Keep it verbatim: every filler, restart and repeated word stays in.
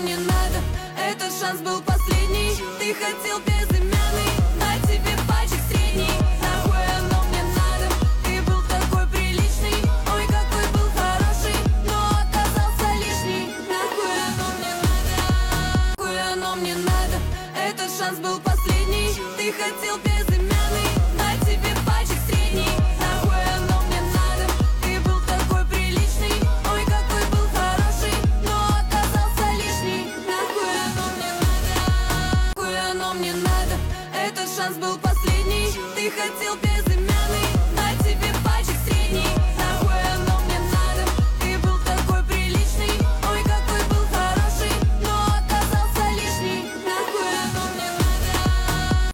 не надо, этот шанс был последний. Ты хотел без